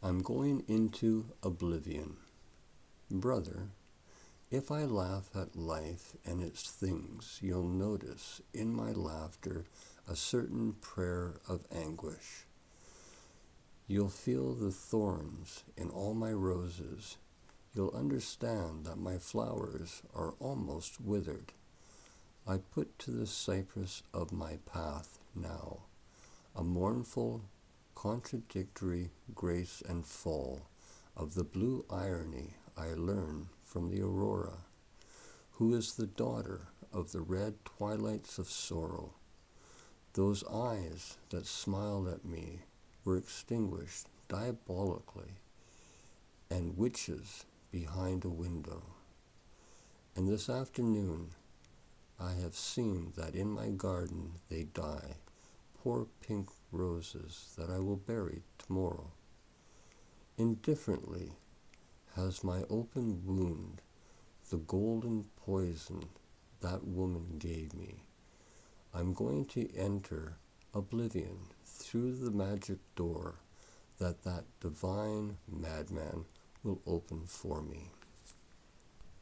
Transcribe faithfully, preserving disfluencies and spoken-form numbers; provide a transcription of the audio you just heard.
I'm going into oblivion. Brother, if I laugh at life and its things, you'll notice in my laughter a certain prayer of anguish. You'll feel the thorns in all my roses. You'll understand that my flowers are almost withered. I put to the cypress of my path now a mournful, contradictory grace and fall of the blue irony I learn from the aurora, who is the daughter of the red twilights of sorrow. Those eyes that smiled at me were extinguished diabolically, and witches behind a window. And this afternoon I have seen that in my garden they die, poor pink roses that I will bury tomorrow. Indifferently has my open wound the golden poison that woman gave me. I'm going to enter oblivion through the magic door that that divine madman will open for me.